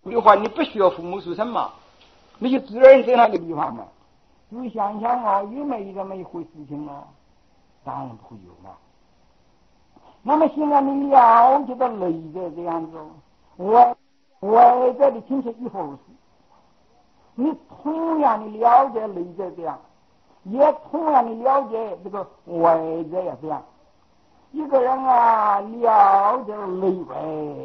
的话，你不需要父母出生嘛，你就自然在那个地方嘛。你想想哦，有没有这么一回事情哦？当然不会有嘛。那么现在你了解到内在这样子，外在的亲戚一回事，你同样的了解内在这样，也同样的了解这个外在也这样。一个人啊，了解内外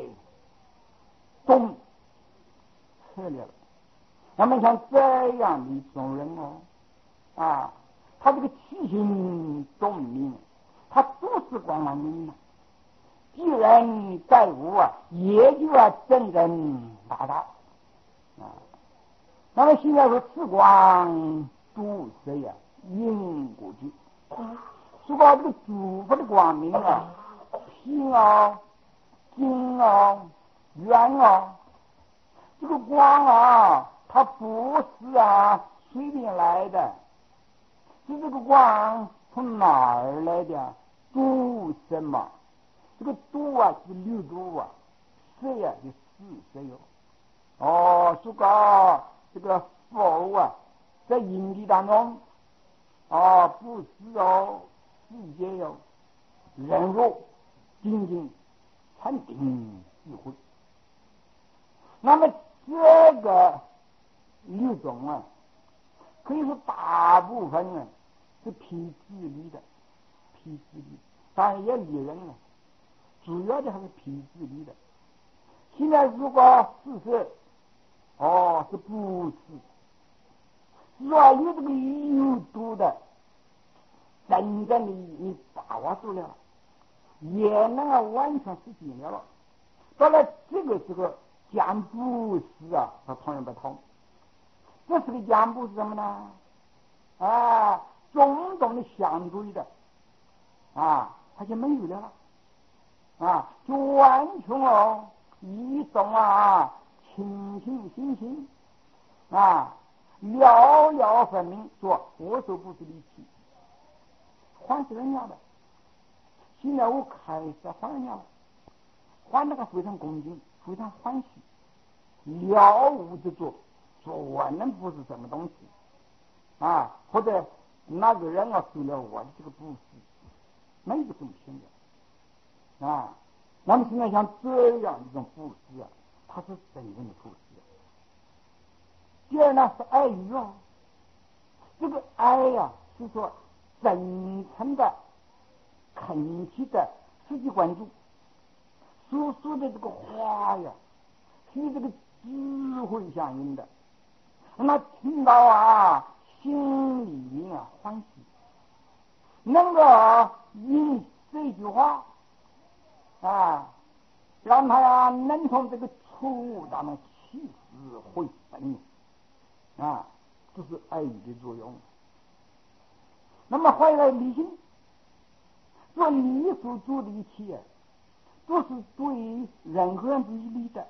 懂彻了，那么像这样的一种人哦，啊，他这个起心动念，他都是光光明的。既然在悟啊，也就要真正达到啊。那么现在说此光度色呀，因果句。说到这个诸佛的光明啊，平啊、金啊、圆啊，这个光啊，它不是啊随便来的，是这个光从哪儿来的？度什么？这个度啊是六度啊，色呀是四色哟。哦，说个这个佛啊，在因地当中啊，不是哦，世界哟，人肉精进禅定智慧。那么这个六种啊，可以说大部分呢是披自力的，披自力，当然也理人了，主要的还是披自力的。现在如果是是不是？是说有这个有度的，真正的你把握住了，也能够完全实现了。到了这个时候，讲布施啊，它同样不同。这是个讲布施什么呢？啊，种种的相对的啊，它就没有了啊，就完全一种啊清清新新啊，了了分明，说我所不是离奇，还是人家的。现在我开始还人家了，还那个非常恭敬，非常欢喜，了无之作，说我能不是什么东西啊，或者那个人啊受了我的这个布施，没有这么现的啊。那么现在像这样一种布施啊，它是真正的布施。第二呢是爱语啊，这个爱呀、是说真诚的、恳切的实际关注，所说的这个话呀，是与这个智慧相应的。那么听到啊，心里面啊欢喜，能够因这句话啊，让他呀能从这个错误当中起死回生啊，这是爱语的作用。那么回来理性，做你所做的一切，都是对任何人有利的。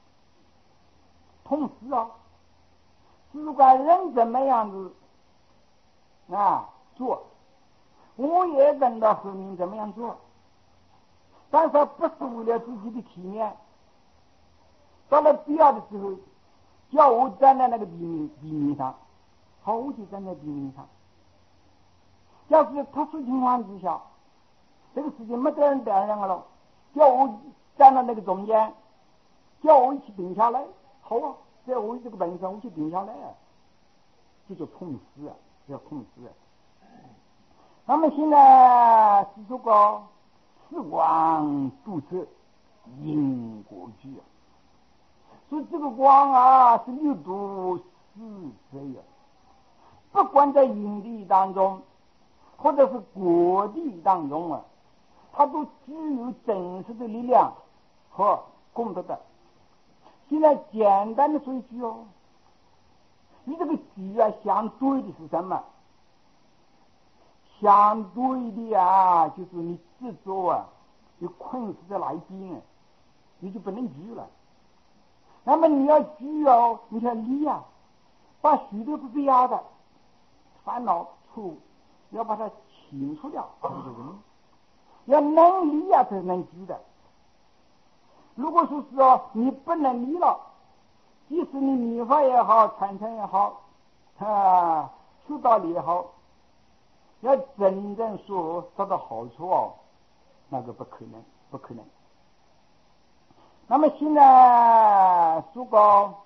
同时啊，不管人怎么样子啊做，我也跟到后面怎么样做，但是不是为了自己的体面。到了必要的时候，叫我站在那个地面上，好，我就站在地面上。要是特殊情况之下，这个事情没得人带人了，叫我站到那个中间，叫我一起定下来，好啊，只要我有这个本事，我去定下来啊，这叫同时啊，叫同时啊。那么现在是这个时光度色因果句啊，所以这个光啊是六度四色呀，不管在因地当中或者是果地当中啊，它都具有真实的力量和功德的。现在简单的说一句哦，你这个句啊相对的是什么？相对的啊，就是你执着啊，你困死在那一边啊，你就不能举了。那么你要举哦，你看离啊，把许多不必要的烦恼错误要把它清除掉，要能离啊才能举的。如果说是你不能离了， 即使你米饭也好，餐餐也好，出道理也好，要真正说得到好处哦，那个不可能，不可能。那么现在如果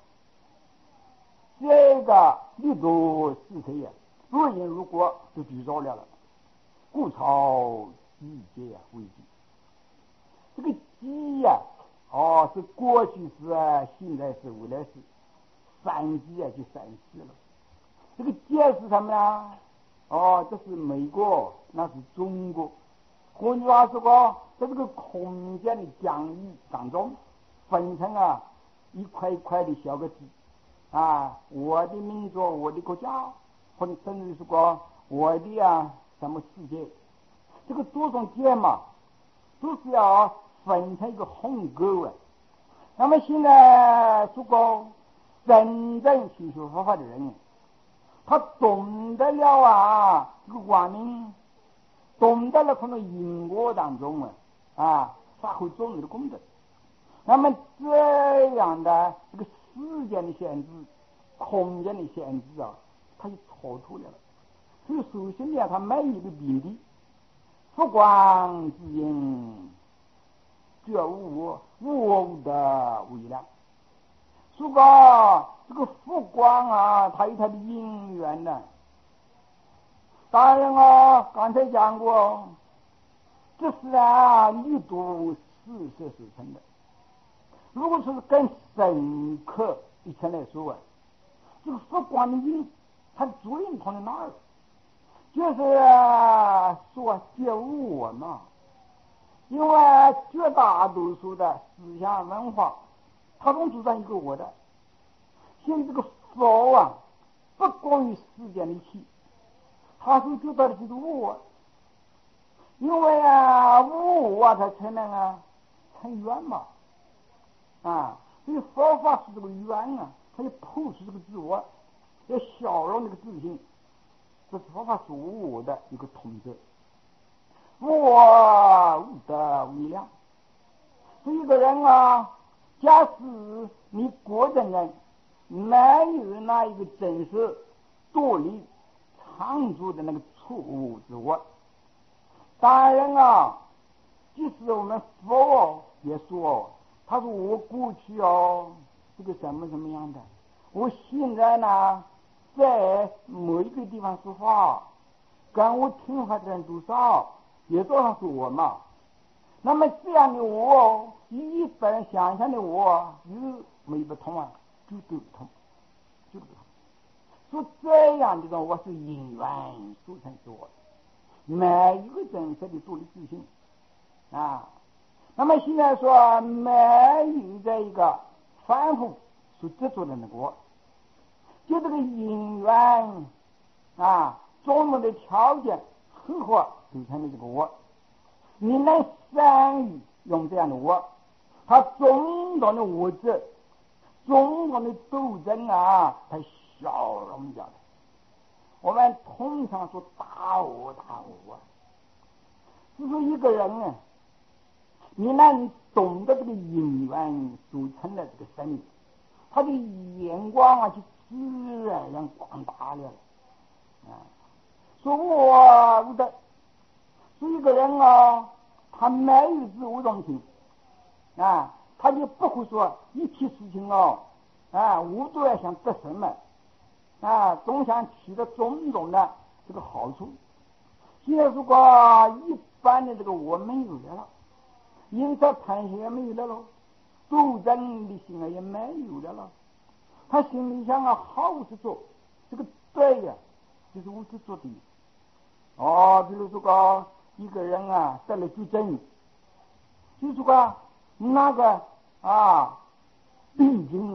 这个立足是谁呀？如因如果就举着了，故朝一节为基。这个基呀，是过去式啊，现在是未来式，三基啊就三世了。这个节是什么呢？这是美国，那是中国。换句话说，在这个空间的疆域当中，分成一块一块的小个字我的民族，我的国家，或者甚至是说我的什么世界，这个多种节嘛，都是要分成一个鸿沟啊。那么现在如果真正学习佛法的人，他懂得了这个光明，懂得了可能因果当中发挥重要的功德。那么这样的这个时间的限制、空间的限制他就超出来了。所以首先呢，他每一个病的佛光之因，觉悟无我的微量。如果这个佛光它有它的因缘呢。当然刚才讲过，这是力度是成的。如果说是更深刻一层来说这个佛光的因，它的作用放在哪儿？就是说觉悟我嘛。因为绝大多数的思想文化，它都主张一个我的。现在这个佛不光于世间的气，他是觉得的就是我，因为无我才才能成圆嘛。所以佛法是这个圆它要破除这个自我，要消融这个自信，这是佛法是无我的一个统则。无我无得无量。所以一个人假使你果真人没有那一个真实独立常住的那个错误自我，当然即使我们佛也说，他说我过去这个什么什么样的，我现在呢在某一个地方说话，跟我听话的人多少，也多少是我嘛。那么这样的我与一般想象的我又没不同就都不同，就不同。说这样的我是因缘所成之我，每一个真实的独立自信那么现在说没有这一个反复所执着的那个我，就这个因缘种种的条件合合组成的这个我，你能善于用这样的我，他种种的物质，种种的斗争它消融掉了。我们通常说大我大我是说一个人你能懂得这个因缘组成的这个生命，他的眼光就自然广大了说我无得。所以一个人他没有自我中心他就不会说一切事情我都要想得什么总想取得种种的这个好处。现在如果一般的这个我没有了，因此贪心也没有了斗争的心也没有了他心里想好是做这个对就是我是做的比如说一个人得了绝症，就是说那个病菌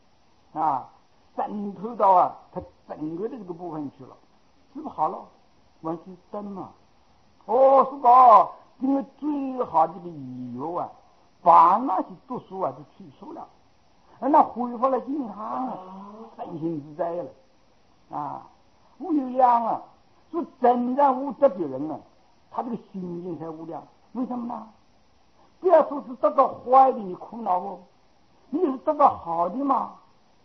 渗透到他整个的这个部分去了，是不好了，完全灯嘛。是吧？因为最好的这个医药把那些毒素都去除了，那恢复了健康身心自在了无有量说真正无德的人他这个心境才无量。为什么呢？不要说是得到坏的你苦恼你是得到好的嘛，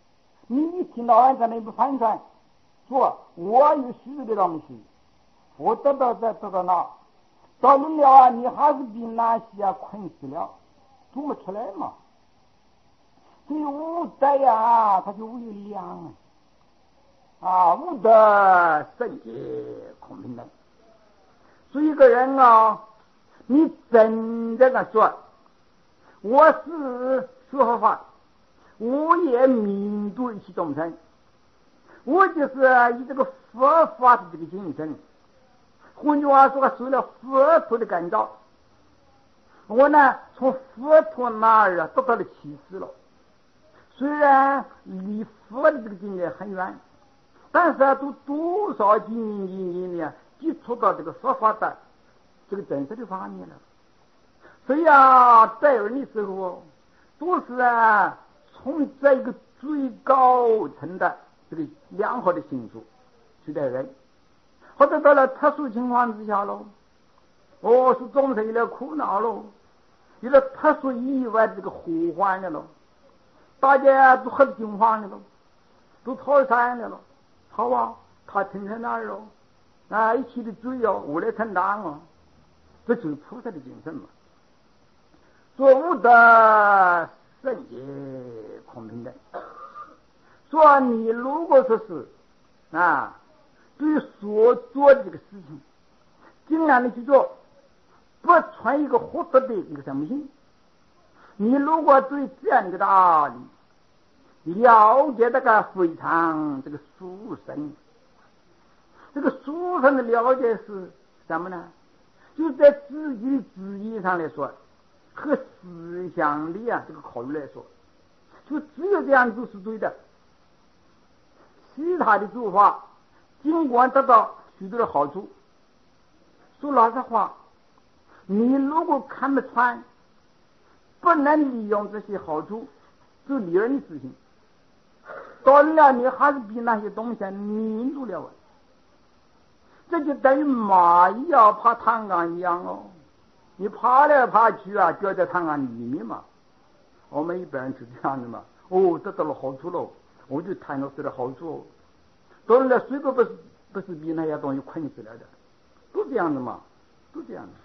你一听到晚上那部帆船说我有许多的东西，我得到哪，到了啊，你还是比那些困死了，做不出来嘛。所以无德呀，他就无有良啊，无德圣洁空平等。所以一个人啊，你真正的说我是说佛法，我也民度一切众生，我就是以这个佛法的这个精神，换句话说，受了佛陀的感召，我呢从佛陀那儿得到了启示了。虽然离佛的这个境界很远，但是都多少经呢接触到这个佛法的这个真实的方面了。所以在人的时候都是从这一个最高层的这个良好的心术去待人，或者到了特殊情况之下喽，是众生有了苦恼喽，有了特殊意外的这个祸患了喽，大家都很惊慌的喽，都逃散了喽，好啊，他停在那儿喽，一起的追我来承担这就是菩萨的精神嘛。做无德圣洁空平等。说你如果说是对于所做的这个事情尽量的去做，不存一个获得的一个什么心。你如果对这样一个道理了解这个非常这个殊胜，这个殊胜的了解是什么呢？就是在自己的旨意上来说和思想的这个考虑来说，就只有这样做是对的。其他的做法尽管得到许多的好处，说老实话，你如果看不穿，不能利用这些好处就利人的事情，到了你还是比那些东西迷住了。这就等于马一样爬tan缸一样你爬来爬去掉在tan缸里面嘛。我们一般人是这样的嘛，得到了好处了，我就贪到这个好处到了水果不是比那些东西困死了的，都这样的嘛，都这样的。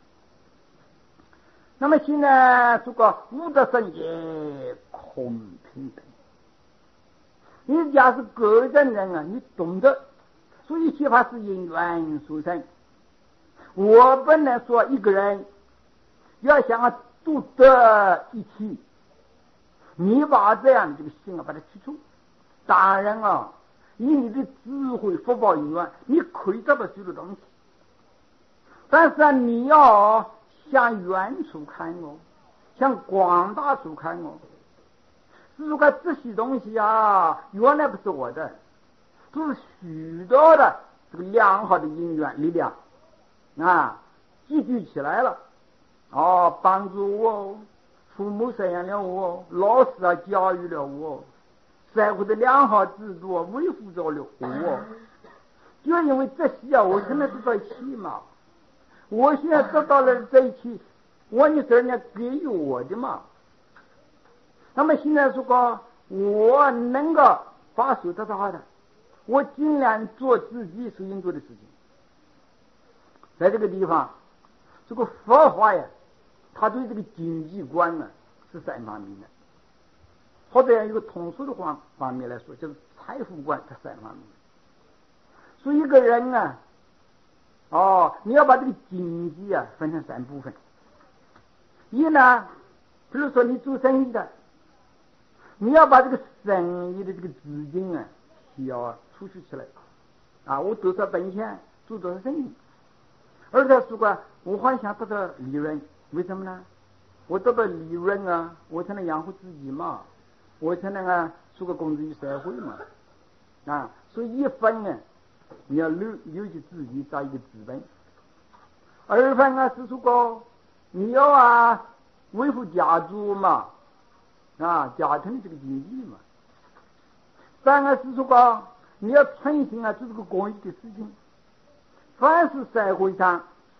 那么现在这个无德圣洁空平等，你假是个人你懂得，所以启发是因缘所生。我不能说一个人要想独得一起，你把这样的这个心把它去除，当然以你的智慧福报因缘，你可以得到许多东西，但是你要向远处看向广大处看如果这些东西原来不是我的，都是许多的这个良好的因缘力量集聚起来了帮助我，父母赡养了我，老师教育了我，社会的良好制度维护着了我，就因为这些我现在得到一起嘛，我现在得到了这一起，你是人家给予我的嘛。那么现在说我能够把手得到的，我尽量做自己所应做的事情。在这个地方，这个佛法他对这个经济观是3方面的，或者用一个通俗的方面来说，就是财富观是3方面的。所以一个人你要把这个经济分成3部分。一呢，比如说你做生意的，你要把这个生意的这个资金需要储蓄起来我多少本钱做多少生意。而且说我还想得到利润，为什么呢？我得到利润我才能养活自己嘛，我才能出个贡献于社会嘛所以一分你要留给自己找一个资本。二分是说你要维护家族嘛家庭这个经济嘛。三个是说你要存心做这个公益的事情，凡是社会上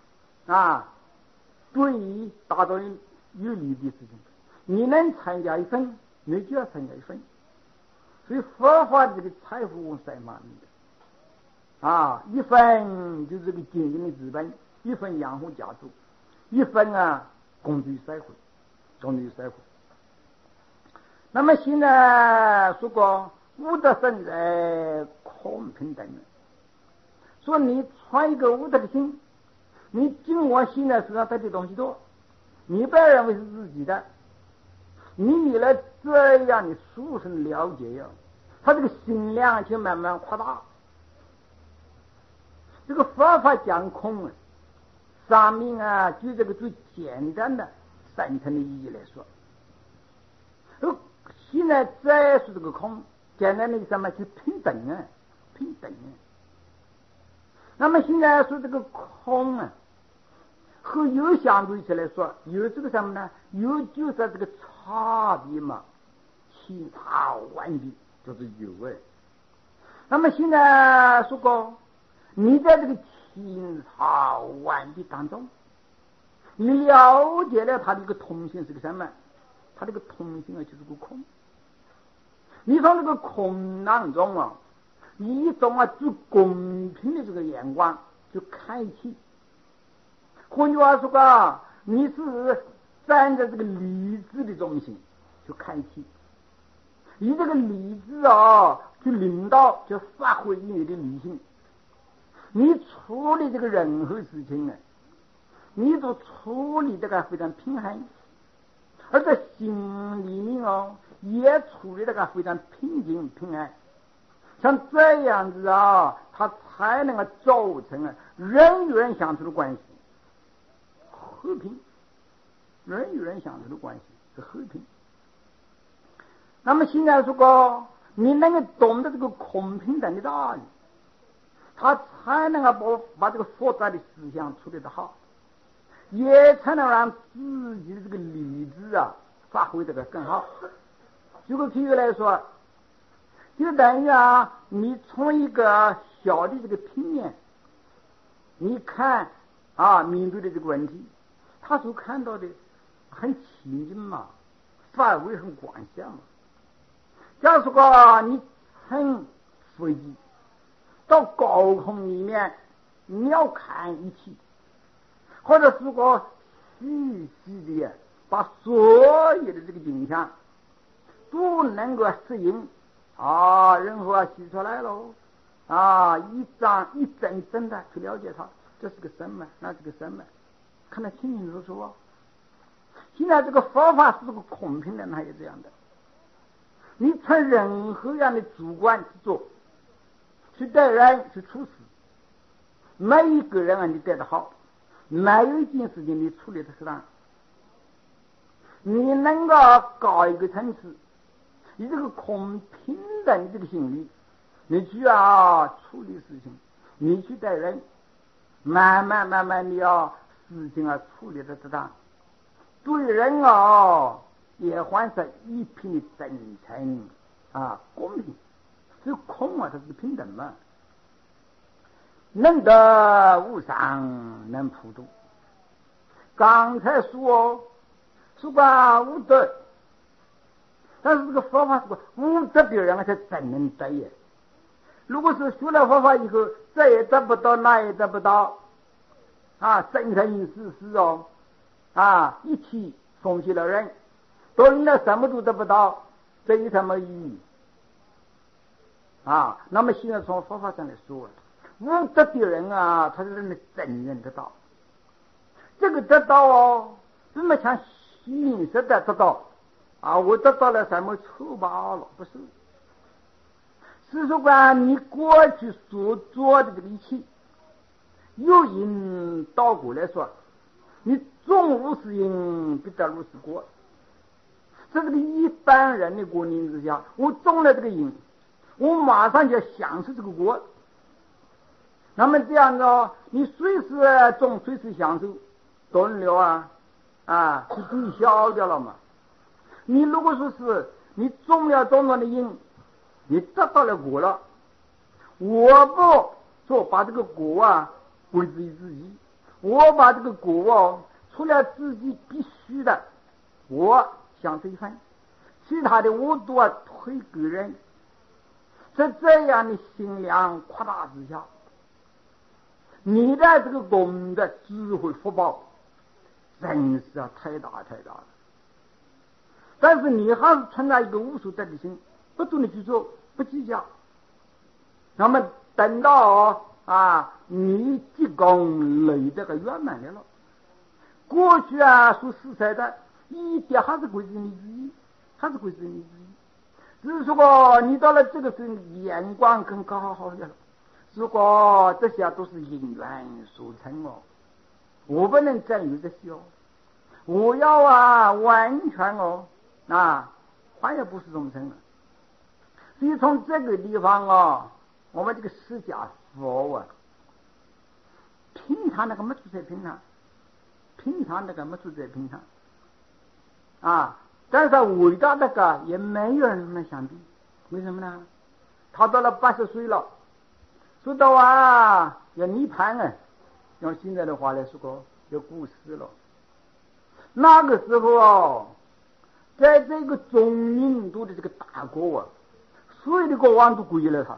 对于大众有利的事情，你能参加一份，你就要参加一份。 所以佛法这个财富塞满的啊，一分就是这个经营的资本，一分养活家族，一分共聚社会，共聚社会。那么现在说过五德圣人空平等的，说你穿一个五德的心，你尽我心呢，手上带的东西多，你不要认为是自己的，你来这样的书生了解呀，他这个心量就慢慢扩大。这个佛法讲空上面就这个最简单的深层的意义来说，现在再说这个空，简单的什么就平等平等那么现在说这个空和有相对起来说，有这个什么呢？有就是这个差别嘛，其他完全就是有那么现在说过，你在这个千差万别当中，你了解了它的一个通性是个什么？它这个通性就是个空。你从这个空当中一种最公平的这个眼光就开启。换句话说你是站在这个理智的中心就开启，以这个理智去领导，就发挥你的理性。你处理这个任何事情你都处理这个非常平衡，而在心里面也处理这个非常平静平安。像这样子它才能够造成人与人相处的关系和平，人与人相处的关系是和平。那么现在如果你能够懂得这个空平等的道理，他才能够把这个复杂的思想处理得好，也才能让自己的这个理智发挥这个更好。举个譬喻来说，就等于你从一个小的这个平面，你看面对的这个问题，他所看到的很亲近嘛，范围很广泛嘛。假如说你乘飞机到高空里面鸟瞰一气，或者是说细细的把所有的这个景象都能够适应任何洗出来喽一张一整整的去了解它，这是个什么，那是个什么，看得清清楚楚现在这个佛法是这个空平的，它也这样的。你从任何样的主观去做，去待人去处事，每一个人你待得好，每有一件事情你处理得适当，你能够搞一个层次，以这个空平等这个心理，你去处理事情，你去待人，慢慢的事情处理得适当，对人也还是一片的真诚公平。所以空它是个平等嘛，能得无上能普度。刚才说无德，但是这个佛法是无德的人才真能得也。如果是学了佛法以后，这也得不到那也得不到生生世世一起送去了人，多人呢什么都得不到，这有什么意义那么现在从佛法上来说，无德的人他是真的真正得到。这个得到这么像现实的得到我得到了什么酬报了，不是。是说你过去所做的这个一切，有因倒果来说，你种如是因必得如是果。这是个一般人的观念之下，我种了这个因，我马上就要享受这个果。那么这样呢，你随时种随时享受，断了就抵消掉了嘛。你如果说是你种了种的因，你得到了果了，我不说把这个果归之于自己，我把这个果除了自己必须的我享受一份，其他的我都推给人在这样的心量扩大之下，你的这个功德、智慧、福报，真是太大太大了。但是你还是存在一个无所得的心，不断的去做，不计较。那么等到你积功累德个圆满的了，过去所实在的一点还是归于你自己，还是归于你自己。只是说你到了这个时候，眼光更高好了。如果这些都是因缘所成哦，我不能占有这些哦，我要完全还也不是众生了。所以从这个地方我们这个释迦佛平常那个没住在平常，平常那个没住在平常但是伟大那个也没有人能相比。为什么呢？他到了80岁了，说到要涅槃用现在的话来说要过世了。那个时候在这个中印度的这个大国所有的国王都归了他，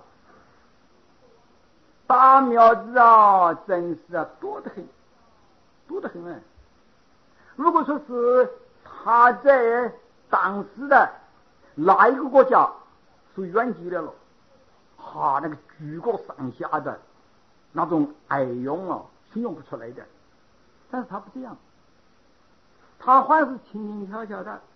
大庙子真是多得很，多得很如果说是他在当时的哪一个国家所远及了那个举国上下的那种爱拥形容不出来的。但是他不这样，他还是轻轻悄悄的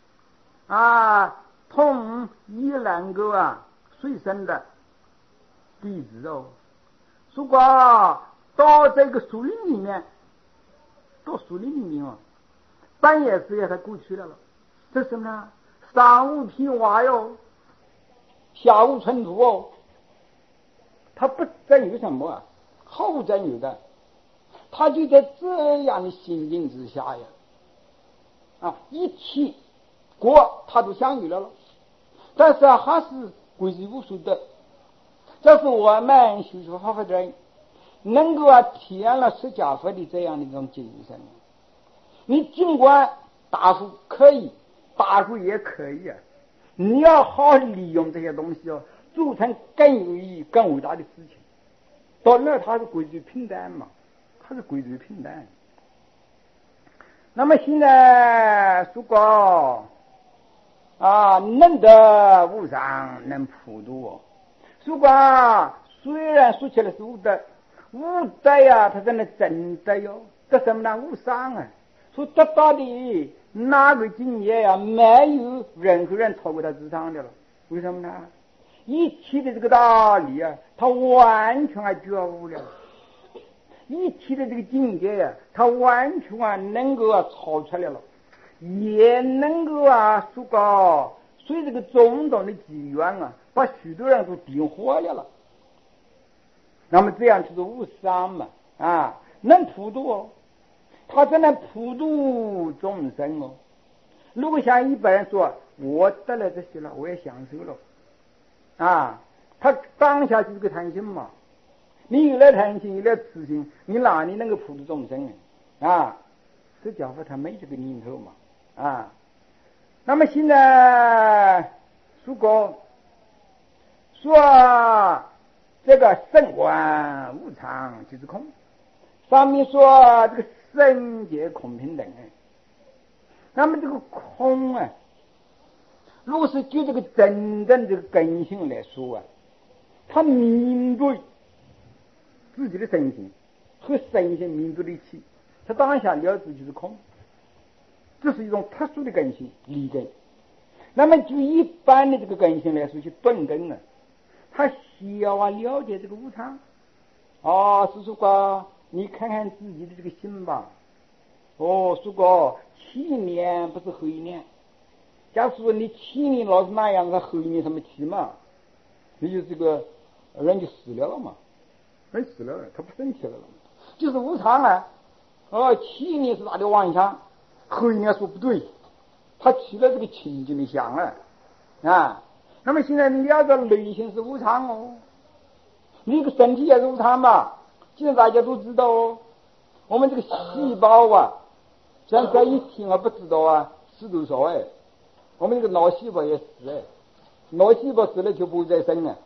同1-2个随身的弟子如果到这个树林里面，半夜时他过去了。这是什么呢？上午披瓦下午春土他不占有什么毫无占有的。他就在这样的心境之下一切国他都享有了但是还是归于无所得。这是我们修学佛法的人能够体验了释迦佛的这样的一种精神。你尽管大富可以，大贵也可以你要好好利用这些东西做成更有意义更伟大的事情。到那它是归于平淡嘛，它是归于平淡。那么现在如果能得无上能普度如果虽然说起来是无德，无德它真的真德这什么呢？无上所得到的那个境界没有任何人超过他之上的了。为什么呢？一切的这个道理他完全觉悟了，一切的这个境界他完全能够超出来了，也能够说个随这个种种的机缘把许多人都点活了。那么这样就是无上嘛能普度他真的普度众生如果像一般人说我得了这些了，我也享受了他当下就是个贪心嘛。你有了贪心，有了痴心，你哪里能够普度众生释迦佛他没这个念头嘛那么现在如果说这个圣观无常即是空，上面说这个圣界空平等那么这个空如果是就这个真正这个根性来说他面对自己的身心和身心面对的一起，他当下了知就是空，这是一种特殊的根性理根。那么就一般的这个根性来说，就顿根他需要了解这个无常是说你看看自己的这个心吧说过去年不是后一年，假如说你去年老是那样子，后一年什么去嘛，你就这个人就死了嘛，人死了他不生气了就是无常去年是他的妄想，后一年说不对，他起了这个清净的相那么现在你了解内心是无常你个身体也是无常嘛。现在大家都知道我们这个细胞像这一天不知道死多少我们这个脑细胞也死脑细胞死了就不再生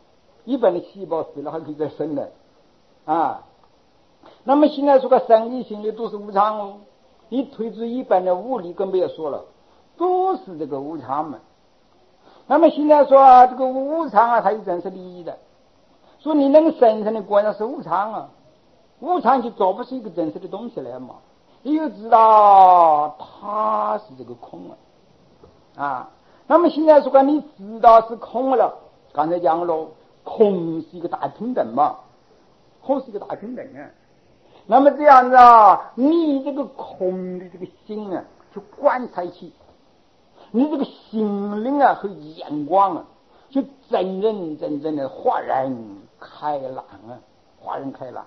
一般的细胞死了还可以再生的啊。那么现在说个生理心理都是无常哦，你推出一般的物理更不要说了，都是这个无常嘛。那么现在说这个无常啊，它有真实的意义的，说你那个生成的果然是无常啊，无常就做不出一个真实的东西来嘛。你就知道它是这个空啊。那么现在说你知道是空了，刚才讲了，空是一个大平等嘛，空是一个大平等啊。那么这样子啊，你这个空的这个心啊，就观察起，你这个心灵啊和眼光啊，就真真正正的豁然开朗啊，豁然开朗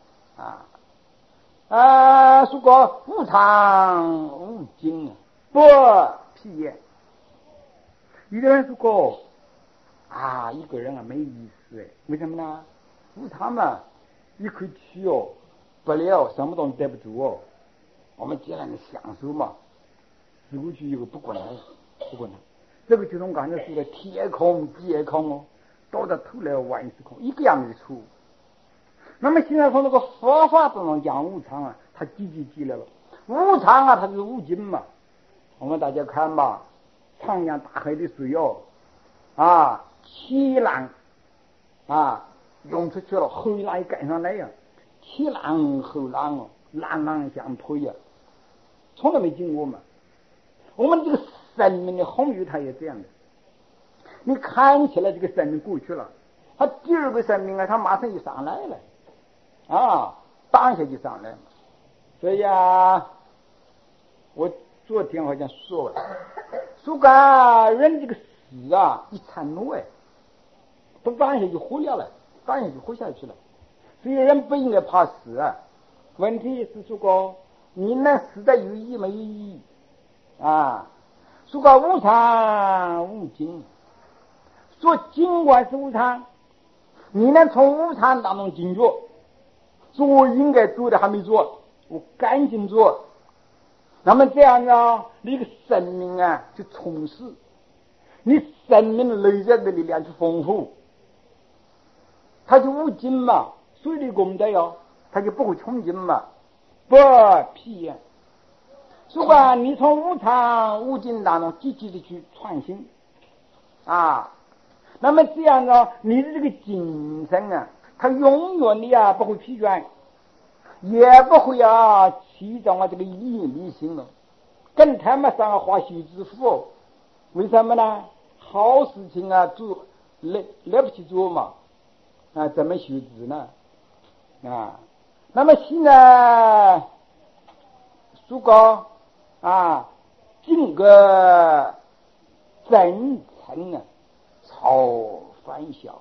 啊。说过无常无尽啊，不辟也。有的人说过啊，一个人啊没意思哎，为什么呢？无常嘛，你可以去哦，不了什么东西待不住哦。我们既然的享受嘛，死过去以后不管了，不管了。这个就是我刚才说的天空地空哦，到到头来万事空，一个样子出。那么现在从那个佛法当中讲无常啊，它积来了。无常啊，它是无尽嘛。我们大家看吧，长江大海的水哦，啊，起浪啊涌出去了，后浪也赶上来呀，起浪后浪哦，浪浪相推呀，从来没经过嘛。我们这个生命的洪流它也这样的，你看起来这个生命过去了，它第二个生命啊，它马上就上来了啊，当下就上来了。所以啊，我昨天好像说了，说个人这个死啊一刹那不当下就活了，当下就活下去了。所以人不应该怕死啊。问题是说过你那死的有意没有意义啊？说个无常无尽，说尽管是无常，你能从无常当中进入，做应该做的还没做，我赶紧做。那么这样呢，你的生命啊就充实，你生命内在的力量就丰富，它就无尽嘛。水的功德哟，它就不会穷尽嘛，不辟。如果你从无常无尽当中积极的去创新啊，那么这样呢，你的这个精神啊，它永远的啊不会疲倦，也不会啊起着这个离心了，跟他们上花休止符。为什么呢？好事情啊做来不及做嘛啊，怎么休止呢啊？那么现在如果啊尽个真诚啊超凡晓，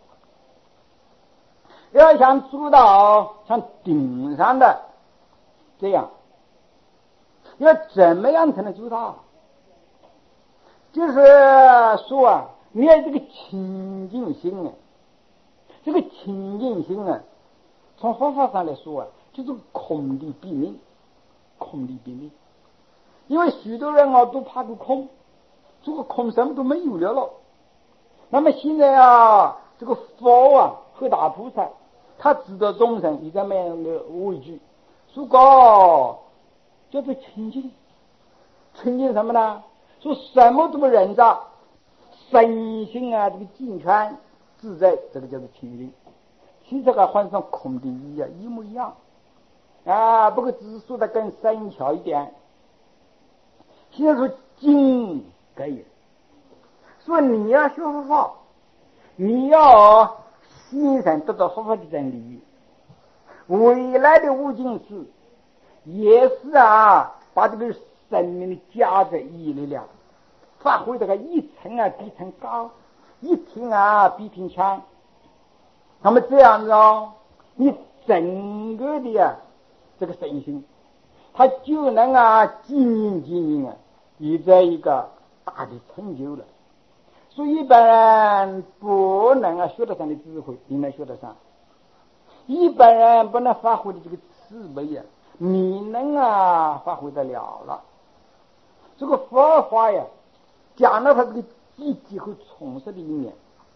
要想做到像顶上的这样，要怎么样才能做到？就是说啊，你要这个清净心啊，这个清净心啊，从佛法上来说啊，就是空的毙命，空的毙命。因为许多人啊都怕个空，这个空什么都没有了。那么现在啊，这个佛啊和大菩萨，他知道众生有这么样的畏惧，如果叫做清净，清净什么呢？说什么都不认着，身心啊这个健全自在，这个叫做清净。其实啊换成空的意义啊一模一样啊，不过只是说的更深巧一点。现在说精可以说你要学佛法，你要心上得到佛法的真理，未来的无尽事也是啊把这个生命的价值意义力量发挥这个一层啊比一层高，一层啊比一层强。那么这样子哦，你整个的啊这个身心它就能啊经营啊有着一个大的成就了。所以一般人不能啊学得上的智慧，你能学得上；一般人不能发挥的这个慈悲啊，你能啊发挥得了了。这个佛法呀，讲了它这个积极和充实的一面，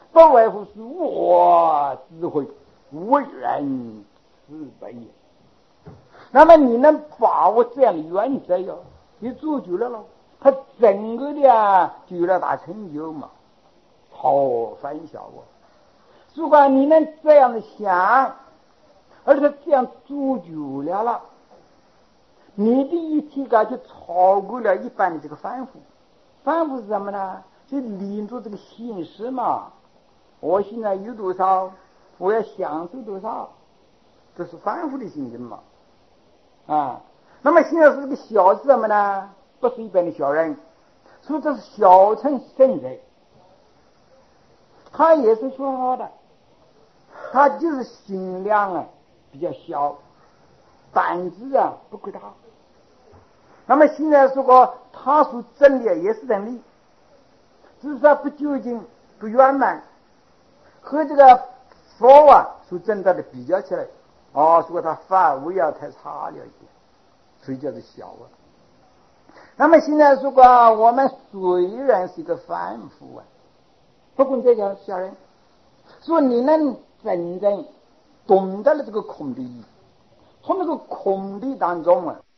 不外乎是我智慧，为人慈悲也。那么你能把握这样的原则哟，你做久了咯，他整个的就有了大成就嘛，超凡小我。如果你能这样的想，而且这样做久了，你的一体感就超过了一般的这个凡夫。凡夫是什么呢？就领着这个形式嘛。我现在有多少，我要享受多少，这是凡夫的心境嘛。啊，那么现在是这个小是什么呢？不是一般的小人，所以这是小乘圣人，他也是说好的，他就是心量啊比较小，胆子啊不够大。那么现在说过他所真的也是真理，只是他不究竟不圆满，和这个佛啊所真的比较起来，说他反而要太差了一点，所以叫做小啊。那么现在如果我们虽然是一个凡夫啊，不管这叫小人，所以你能真正懂得了这个空的意义，从这个空的当中啊